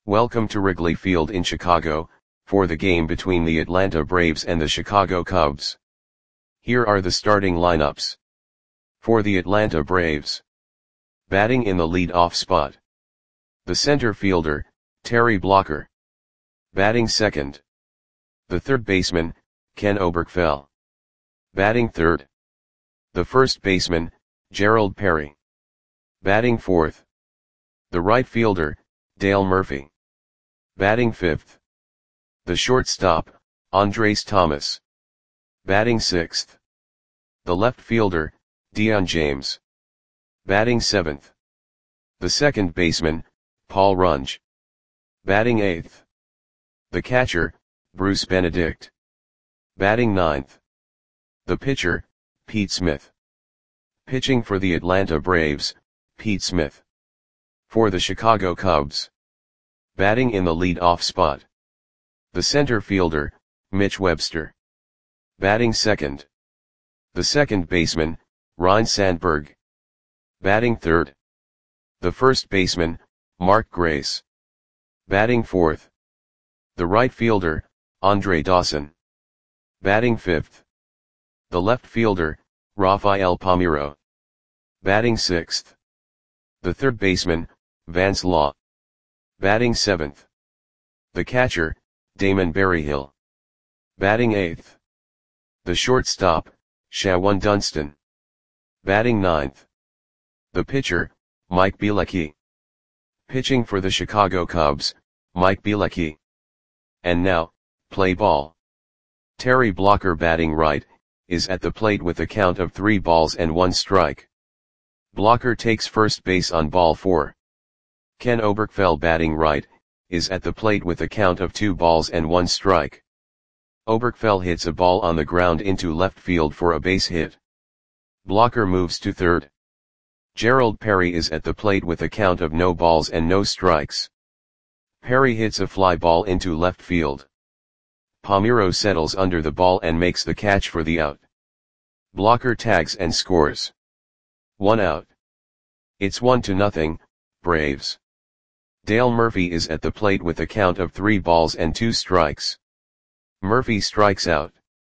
Welcome to Wrigley Field in Chicago, for the game between the Atlanta Braves and the Chicago Cubs. Here are the starting lineups. For the Atlanta Braves. Batting in the lead-off spot. The center fielder, Terry Blocker. Batting second. The third baseman, Ken Oberkfell. Batting third. The first baseman, Gerald Perry. Batting fourth. The right fielder, Dale Murphy. Batting fifth. The shortstop, Andres Thomas. Batting sixth. The left fielder, Dion James. Batting seventh. The second baseman, Paul Runge. Batting eighth. The catcher, Bruce Benedict. Batting ninth. The pitcher, Pete Smith. Pitching for the Atlanta Braves, Pete Smith. For the Chicago Cubs. Batting in the lead-off spot. The center fielder, Mitch Webster. Batting second. The second baseman, Ryne Sandberg. Batting third. The first baseman, Mark Grace. Batting fourth. The right fielder, Andre Dawson. Batting fifth. The left fielder, Rafael Palmeiro. Batting sixth. The third baseman, Vance Law. Batting seventh. The catcher, Damon Berryhill. Batting eighth. The shortstop, Shawan Dunston. Batting ninth. The pitcher, Mike Bielecki. Pitching for the Chicago Cubs, Mike Bielecki. And now, play ball. Terry Blocker batting right, is at the plate with a count of 3 balls and 1 strike. Blocker takes first base on ball 4. Ken Oberkfell batting right, is at the plate with a count of 2 balls and 1 strike. Oberkfell hits a ball on the ground into left field for a base hit. Blocker moves to third. Gerald Perry is at the plate with a count of no balls and no strikes. Perry hits a fly ball into left field. Palmeiro settles under the ball and makes the catch for the out. Blocker tags and scores. 1 out. It's 1-0, Braves. Dale Murphy is at the plate with a count of 3 balls and 2 strikes. Murphy strikes out.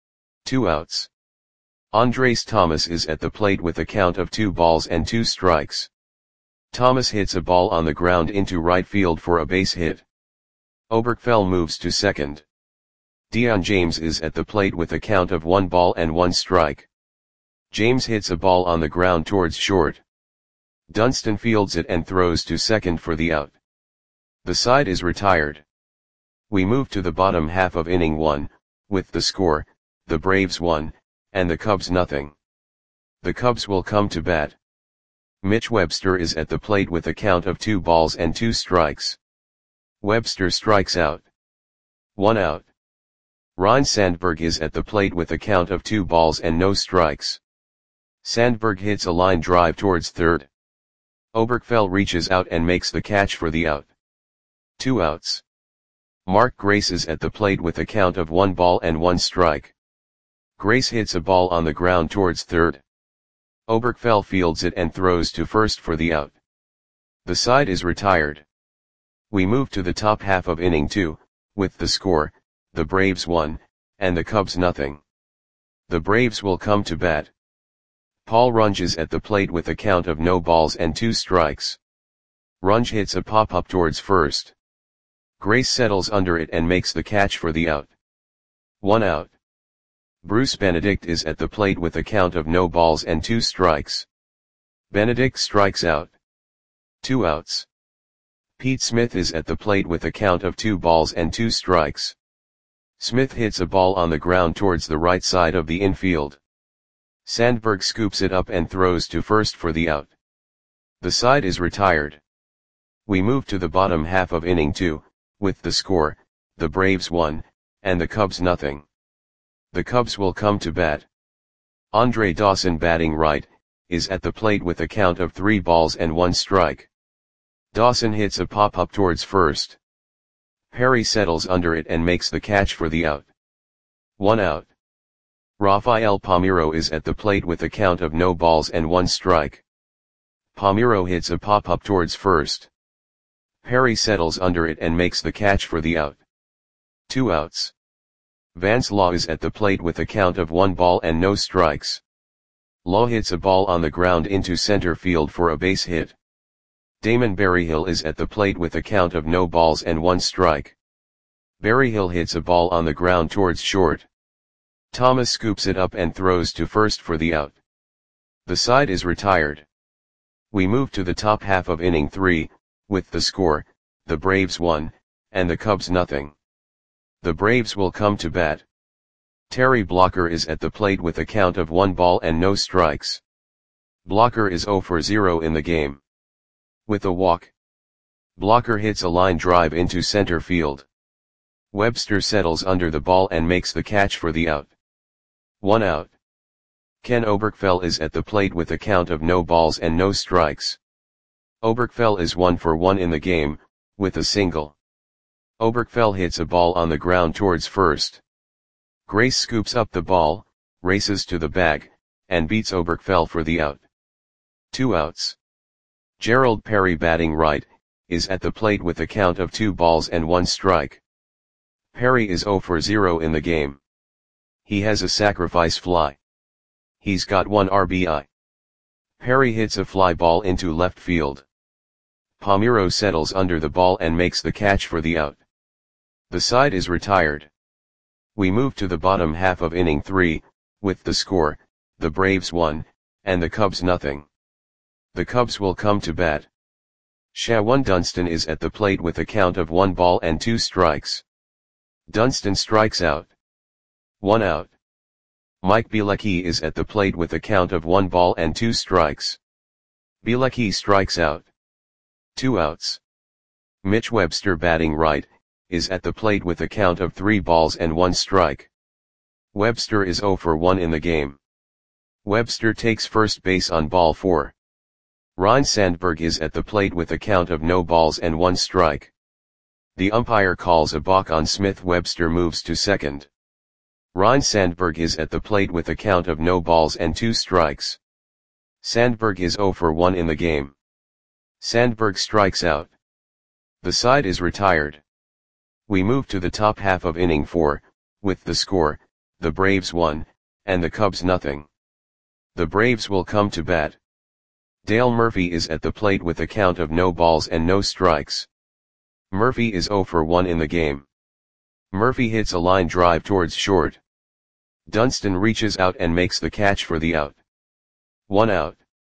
2 outs. Andres Thomas is at the plate with a count of 2 balls and 2 strikes. Thomas hits a ball on the ground into right field for a base hit. Oberkfell moves to second. Dion James is at the plate with a count of 1 ball and 1 strike. James hits a ball on the ground towards short. Dunston fields it and throws to second for the out. The side is retired. We move to the bottom half of inning 1, with the score, the Braves 1, and the Cubs 0. The Cubs will come to bat. Mitch Webster is at the plate with a count of 2 balls and 2 strikes. Webster strikes out. 1 out. Ryne Sandberg is at the plate with a count of 2 balls and no strikes. Sandberg hits a line drive towards third. Oberkfell reaches out and makes the catch for the out. 2 outs. Mark Grace is at the plate with a count of 1 ball and 1 strike. Grace hits a ball on the ground towards third. Oberkfell fields it and throws to first for the out. The side is retired. We move to the top half of inning 2, with the score, the Braves 1, and the Cubs 0. The Braves will come to bat. Paul Runge is at the plate with a count of no balls and 2 strikes. Runge hits a pop-up towards first. Grace settles under it and makes the catch for the out. 1 out. Bruce Benedict is at the plate with a count of no balls and 2 strikes. Benedict strikes out. 2 outs. Pete Smith is at the plate with a count of 2 balls and 2 strikes. Smith hits a ball on the ground towards the right side of the infield. Sandberg scoops it up and throws to first for the out. The side is retired. We move to the bottom half of inning 2, with the score, the Braves 1, and the Cubs 0. The Cubs will come to bat. Andre Dawson batting right, is at the plate with a count of 3 balls and 1 strike. Dawson hits a pop-up towards first. Perry settles under it and makes the catch for the out. 1 out. Rafael Palmeiro is at the plate with a count of no balls and 1 strike. Palmeiro hits a pop-up towards first. Perry settles under it and makes the catch for the out. 2 outs. Vance Law is at the plate with a count of 1 ball and no strikes. Law hits a ball on the ground into center field for a base hit. Damon Berryhill is at the plate with a count of no balls and 1 strike. Berryhill hits a ball on the ground towards short. Thomas scoops it up and throws to first for the out. The side is retired. We move to the top half of inning 3, with the score, the Braves 1, and the Cubs nothing. The Braves will come to bat. Terry Blocker is at the plate with a count of 1 ball and no strikes. Blocker is 0 for 0 in the game. With a walk, Blocker hits a line drive into center field. Webster settles under the ball and makes the catch for the out. 1 out. Ken Oberkfell is at the plate with a count of no balls and no strikes. Oberkfell is 1 for 1 in the game, with a single. Oberkfell hits a ball on the ground towards first. Grace scoops up the ball, races to the bag, and beats Oberkfell for the out. 2 outs. Gerald Perry, batting right, is at the plate with a count of 2 balls and 1 strike. Perry is 0 for 0 in the game. He has a sacrifice fly. He's got 1 RBI. Perry hits a fly ball into left field. Palmeiro settles under the ball and makes the catch for the out. The side is retired. We move to the bottom half of inning 3, with the score, the Braves 1, and the Cubs nothing. The Cubs will come to bat. Shawan Dunston is at the plate with a count of 1 ball and 2 strikes. Dunston strikes out. 1 out. Mike Bielecki is at the plate with a count of 1 ball and 2 strikes. Bielecki strikes out. 2 outs. Mitch Webster, batting right, is at the plate with a count of 3 balls and 1 strike. Webster is 0 for 1 in the game. Webster takes first base on ball 4. Ryne Sandberg is at the plate with a count of no balls and 1 strike. The umpire calls a balk on Smith. Webster moves to second. Ryne Sandberg is at the plate with a count of no balls and 2 strikes. Sandberg is 0 for 1 in the game. Sandberg strikes out. The side is retired. We move to the top half of inning 4, with the score, the Braves 1, and the Cubs nothing. The Braves will come to bat. Dale Murphy is at the plate with a count of no balls and no strikes. Murphy is 0 for 1 in the game. Murphy hits a line drive towards short. Dunston reaches out and makes the catch for the out. 1 out.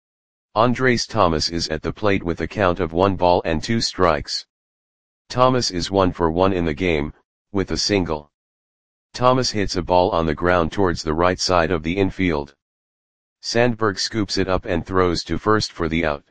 Andres Thomas is at the plate with a count of 1 ball and 2 strikes. Thomas is 1 for 1 in the game, with a single. Thomas hits a ball on the ground towards the right side of the infield. Sandberg scoops it up and throws to first for the out.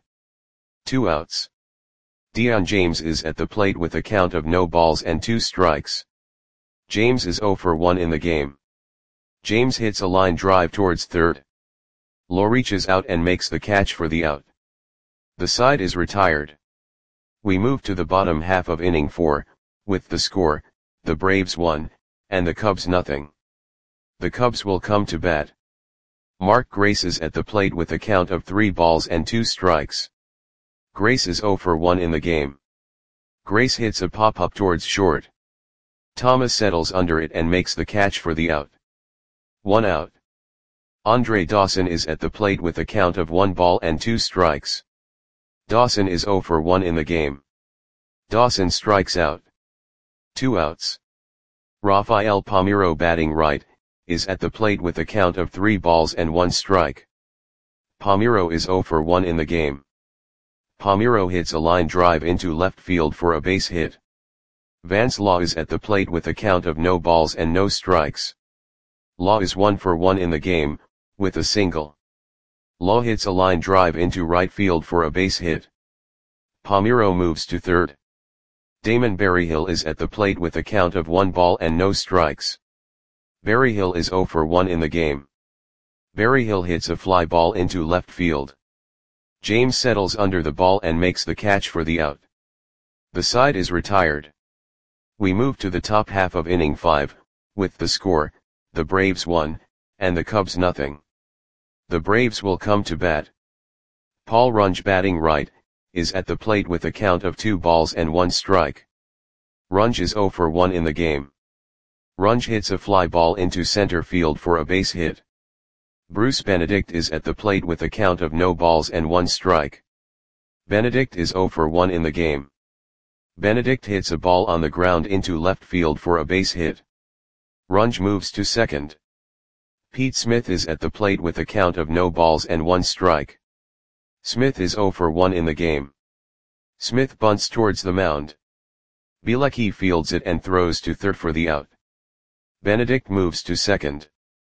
2 outs. Dion James is at the plate with a count of no balls and 2 strikes. James is 0 for 1 in the game. James hits a line drive towards third. Law reaches out and makes the catch for the out. The side is retired. We move to the bottom half of inning 4, with the score, the Braves 1, and the Cubs nothing. The Cubs will come to bat. Mark Grace is at the plate with a count of 3 balls and 2 strikes. Grace is 0 for 1 in the game. Grace hits a pop-up towards short. Thomas settles under it and makes the catch for the out. 1 out. Andre Dawson is at the plate with a count of 1 ball and 2 strikes. Dawson is 0 for 1 in the game. Dawson strikes out. 2 outs. Rafael Palmeiro, batting right, is at the plate with a count of 3 balls and 1 strike. Palmeiro is 0 for 1 in the game. Palmeiro hits a line drive into left field for a base hit. Vance Law is at the plate with a count of no balls and no strikes. Law is 1 for 1 in the game, with a single. Law hits a line drive into right field for a base hit. Palmeiro moves to third. Damon Berryhill is at the plate with a count of 1 ball and no strikes. Berryhill is 0 for 1 in the game. Berryhill hits a fly ball into left field. James settles under the ball and makes the catch for the out. The side is retired. We move to the top half of inning 5, with the score, the Braves 1, and the Cubs nothing. The Braves will come to bat. Paul Runge, batting right, is at the plate with a count of 2 balls and 1 strike. Runge is 0 for 1 in the game. Runge hits a fly ball into center field for a base hit. Bruce Benedict is at the plate with a count of no balls and 1 strike. Benedict is 0 for 1 in the game. Benedict hits a ball on the ground into left field for a base hit. Runge moves to second. Pete Smith is at the plate with a count of no balls and 1 strike. Smith is 0 for 1 in the game. Smith bunts towards the mound. Bielecki fields it and throws to third for the out. Benedict moves to second.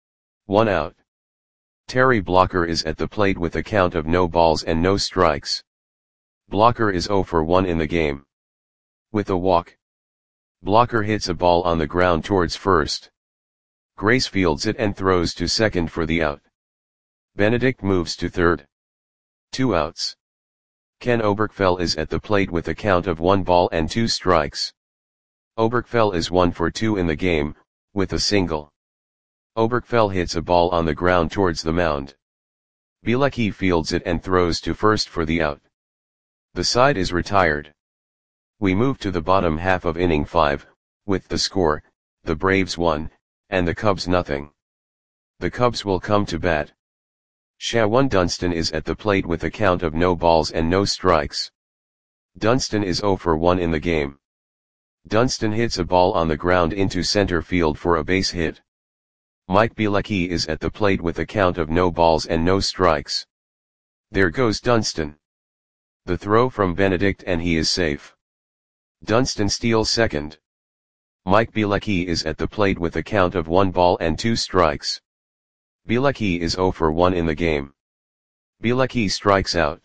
1 out. Terry Blocker is at the plate with a count of no balls and no strikes. Blocker is 0 for 1 in the game. With a walk, Blocker hits a ball on the ground towards first. Grace fields it and throws to second for the out. Benedict moves to third. 2 outs. Ken Oberkfell is at the plate with a count of 1 ball and 2 strikes. Oberkfell is 1 for 2 in the game, with a single. Oberkfell hits a ball on the ground towards the mound. Bielecki fields it and throws to first for the out. The side is retired. We move to the bottom half of inning 5, with the score, the Braves 1, and the Cubs nothing. The Cubs will come to bat. Shawan Dunston is at the plate with a count of no balls and no strikes. Dunston is 0 for 1 in the game. Dunston hits a ball on the ground into center field for a base hit. Mike Bielecki is at the plate with a count of no balls and no strikes. There goes Dunston. The throw from Benedict and he is safe. Dunston steals second. Mike Bielecki is at the plate with a count of 1 ball and 2 strikes. Bielecki is 0 for 1 in the game. Bielecki strikes out.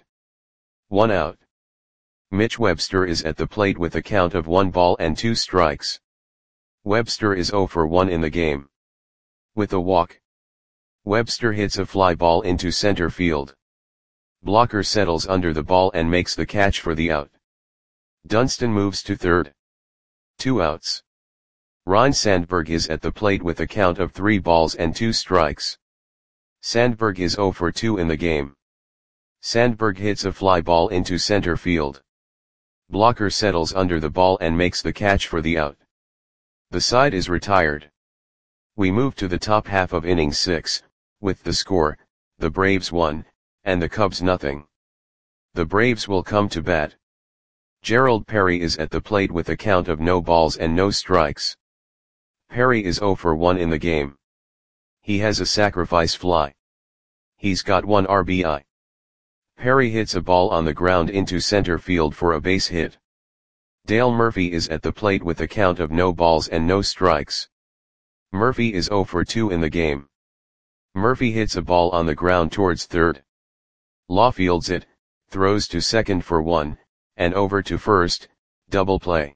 1 out. Mitch Webster is at the plate with a count of 1 ball and 2 strikes. Webster is 0 for 1 in the game. With a walk, Webster hits a fly ball into center field. Blocker settles under the ball and makes the catch for the out. Dunston moves to third. 2 outs. Ryne Sandberg is at the plate with a count of 3 balls and 2 strikes. Sandberg is 0 for 2 in the game. Sandberg hits a fly ball into center field. Blocker settles under the ball and makes the catch for the out. The side is retired. We move to the top half of inning 6, with the score, the Braves 1, and the Cubs nothing. The Braves will come to bat. Gerald Perry is at the plate with a count of no balls and no strikes. Perry is 0 for 1 in the game. He has a sacrifice fly. He's got 1 RBI. Perry hits a ball on the ground into center field for a base hit. Dale Murphy is at the plate with a count of no balls and no strikes. Murphy is 0 for 2 in the game. Murphy hits a ball on the ground towards third. Law fields it, throws to second for 1, and over to first, double play.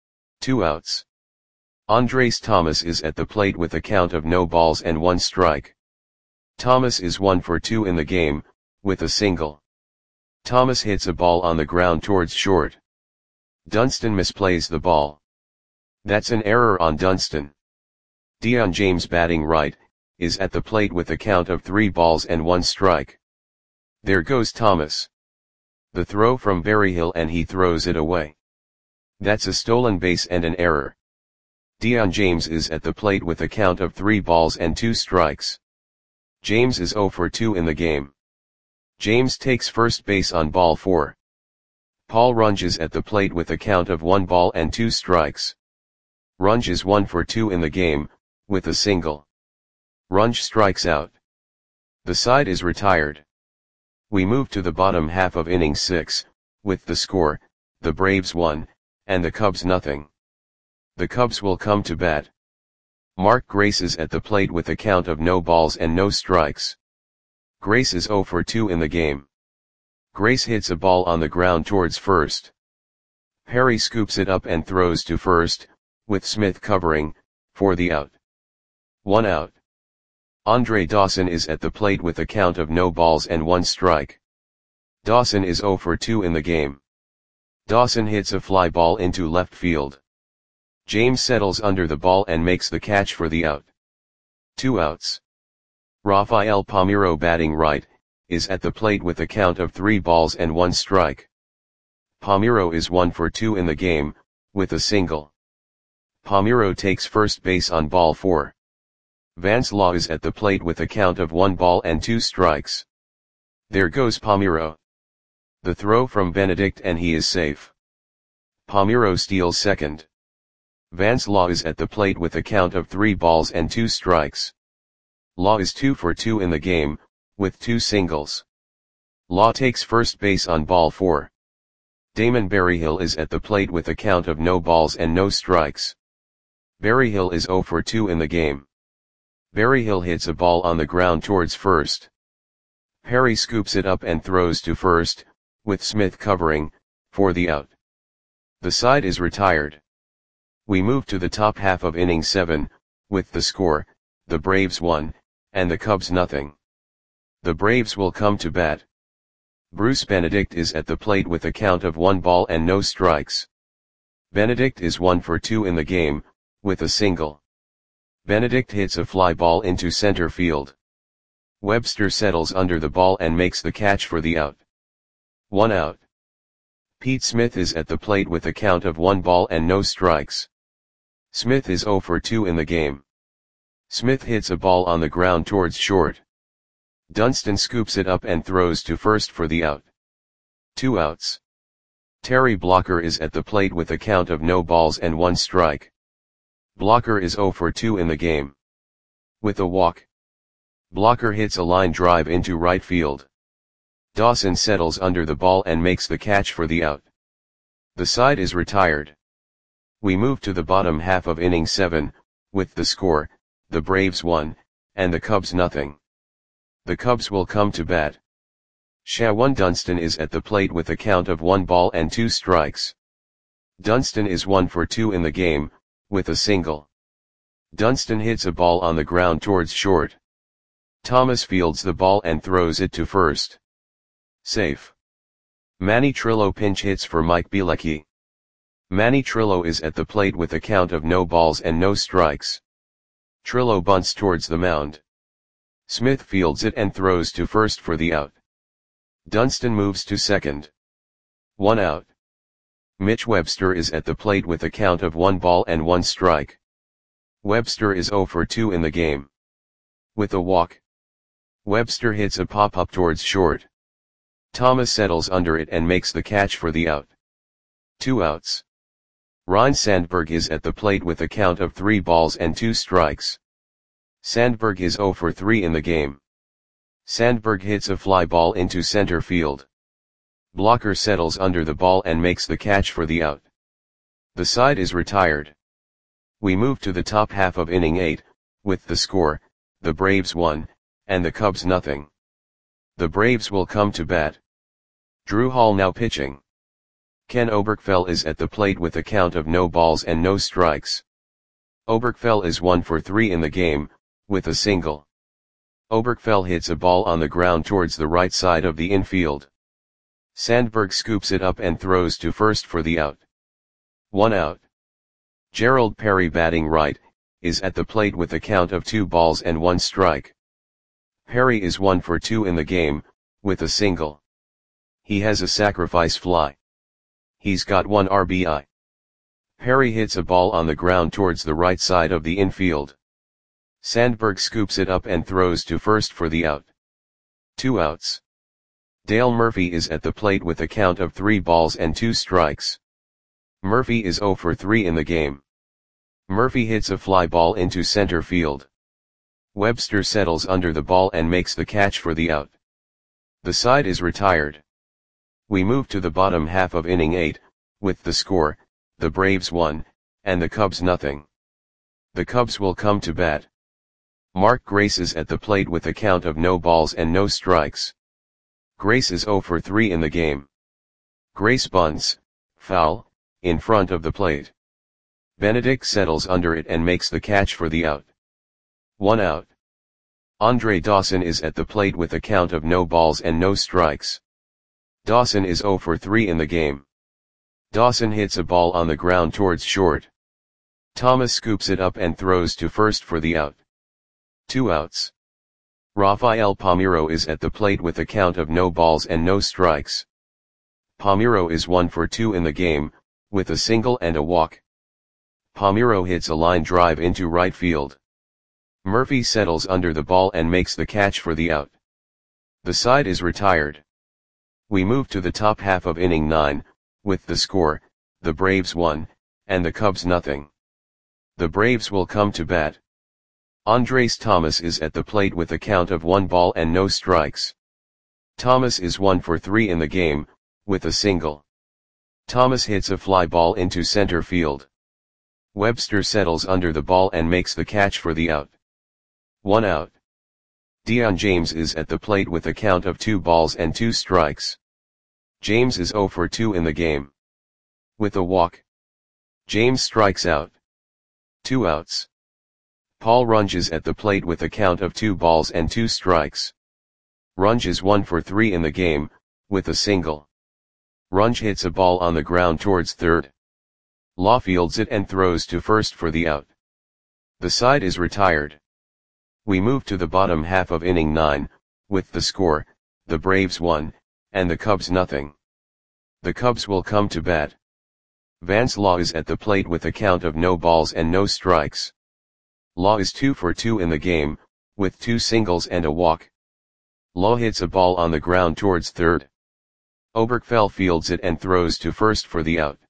2 outs. Andres Thomas is at the plate with a count of no balls and 1 strike. Thomas is 1 for 2 in the game, with a single. Thomas hits a ball on the ground towards short. Dunston misplays the ball. That's an error on Dunston. Dion James, batting right, is at the plate with a count of 3 balls and 1 strike. There goes Thomas. The throw from Berryhill and he throws it away. That's a stolen base and an error. Dion James is at the plate with a count of 3 balls and 2 strikes. James is 0 for 2 in the game. James takes first base on ball 4. Paul Runge is at the plate with a count of 1 ball and 2 strikes. Runge is 1 for 2 in the game, with a single. Runge strikes out. The side is retired. We move to the bottom half of inning 6, with the score, the Braves 1, and the Cubs nothing. The Cubs will come to bat. Mark Grace is at the plate with a count of no balls and no strikes. Grace is 0 for 2 in the game. Grace hits a ball on the ground towards first. Perry scoops it up and throws to first, with Smith covering, for the out. 1 out. Andre Dawson is at the plate with a count of no balls and 1 strike. Dawson is 0 for 2 in the game. Dawson hits a fly ball into left field. James settles under the ball and makes the catch for the out. 2 outs. Rafael Palmeiro, batting right, is at the plate with a count of 3 balls and 1 strike. Palmeiro is 1 for 2 in the game, with a single. Palmeiro takes first base on ball 4. Vance Law is at the plate with a count of 1 ball and 2 strikes. There goes Palmeiro. The throw from Benedict and he is safe. Palmeiro steals second. Vance Law is at the plate with a count of 3 balls and 2 strikes. Law is 2 for 2 in the game, with 2 singles. Law takes first base on ball 4. Damon Berryhill is at the plate with a count of no balls and no strikes. Berryhill is 0 for 2 in the game. Berryhill hits a ball on the ground towards first. Perry scoops it up and throws to first, with Smith covering, for the out. The side is retired. We move to the top half of inning 7, with the score, the Braves 1, and the Cubs nothing. The Braves will come to bat. Bruce Benedict is at the plate with a count of 1 ball and no strikes. Benedict is 1 for 2 in the game, with a single. Benedict hits a fly ball into center field. Webster settles under the ball and makes the catch for the out. 1 out. Pete Smith is at the plate with a count of 1 ball and no strikes. Smith is 0 for 2 in the game. Smith hits a ball on the ground towards short. Dunston scoops it up and throws to first for the out. 2 outs. Terry Blocker is at the plate with a count of no balls and 1 strike. Blocker is 0 for 2 in the game. With a walk. Blocker hits a line drive into right field. Dawson settles under the ball and makes the catch for the out. The side is retired. We move to the bottom half of inning 7, with the score, the Braves 1, and the Cubs nothing. The Cubs will come to bat. Shawan Dunston is at the plate with a count of 1 ball and 2 strikes. Dunston is 1 for 2 in the game, with a single. Dunston hits a ball on the ground towards short. Thomas fields the ball and throws it to first. Safe. Manny Trillo pinch hits for Mike Bielecki. Manny Trillo is at the plate with a count of no balls and no strikes. Trillo bunts towards the mound. Smith fields it and throws to first for the out. Dunston moves to second. 1 out. Mitch Webster is at the plate with a count of 1 ball and 1 strike. Webster is 0 for 2 in the game. With a walk. Webster hits a pop-up towards short. Thomas settles under it and makes the catch for the out. 2 outs. Ryne Sandberg is at the plate with a count of 3 balls and 2 strikes. Sandberg is 0 for 3 in the game. Sandberg hits a fly ball into center field. Blocker settles under the ball and makes the catch for the out. The side is retired. We move to the top half of inning 8, with the score, the Braves 1, and the Cubs nothing. The Braves will come to bat. Drew Hall now pitching. Ken Oberkfell is at the plate with a count of no balls and no strikes. Oberkfell is 1 for 3 in the game, with a single. Oberkfell hits a ball on the ground towards the right side of the infield. Sandberg scoops it up and throws to first for the out. 1 out. Gerald Perry batting right, is at the plate with a count of 2 balls and 1 strike. Perry is 1 for 2 in the game, with a single. He has a sacrifice fly. He's got 1 RBI. Perry hits a ball on the ground towards the right side of the infield. Sandberg scoops it up and throws to first for the out. 2 outs. Dale Murphy is at the plate with a count of 3 balls and 2 strikes. Murphy is 0 for 3 in the game. Murphy hits a fly ball into center field. Webster settles under the ball and makes the catch for the out. The side is retired. We move to the bottom half of inning 8, with the score, the Braves 1, and the Cubs nothing. The Cubs will come to bat. Mark Grace is at the plate with a count of no balls and no strikes. Grace is 0 for 3 in the game. Grace bunts, foul, in front of the plate. Benedict settles under it and makes the catch for the out. 1 out. Andre Dawson is at the plate with a count of no balls and no strikes. Dawson is 0 for 3 in the game. Dawson hits a ball on the ground towards short. Thomas scoops it up and throws to first for the out. 2 outs. Rafael Palmeiro is at the plate with a count of no balls and no strikes. Palmeiro is 1 for 2 in the game, with a single and a walk. Palmeiro hits a line drive into right field. Murphy settles under the ball and makes the catch for the out. The side is retired. We move to the top half of inning 9, with the score, the Braves 1, and the Cubs nothing. The Braves will come to bat. Andres Thomas is at the plate with a count of 1 ball and no strikes. Thomas is 1 for 3 in the game, with a single. Thomas hits a fly ball into center field. Webster settles under the ball and makes the catch for the out. 1 out. Dion James is at the plate with a count of 2 balls and 2 strikes. James is 0 for 2 in the game. With a walk. James strikes out. 2 outs. Paul Runge is at the plate with a count of 2 balls and 2 strikes. Runge is 1 for 3 in the game, with a single. Runge hits a ball on the ground towards third. Law fields it and throws to first for the out. The side is retired. We move to the bottom half of inning 9, with the score, the Braves 1, and the Cubs nothing. The Cubs will come to bat. Vance Law is at the plate with a count of no balls and no strikes. Law is 2 for 2 in the game, with 2 singles and a walk. Law hits a ball on the ground towards third. Oberkfell fields it and throws to first for the out.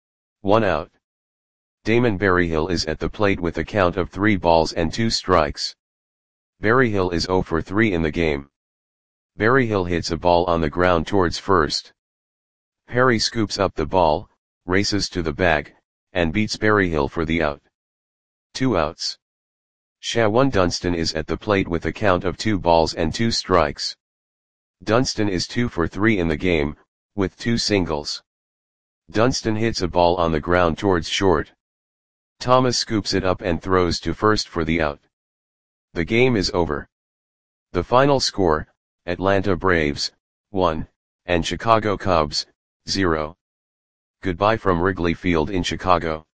1 out. Damon Berryhill is at the plate with a count of 3 balls and 2 strikes. Berryhill is 0 for 3 in the game. Berryhill hits a ball on the ground towards first. Perry scoops up the ball, races to the bag, and beats Berryhill for the out. 2 outs. Shawan Dunston is at the plate with a count of 2 balls and 2 strikes. Dunston is 2 for 3 in the game, with 2 singles. Dunston hits a ball on the ground towards short. Thomas scoops it up and throws to first for the out. The game is over. The final score, Atlanta Braves, 1, and Chicago Cubs, 0. Goodbye from Wrigley Field in Chicago.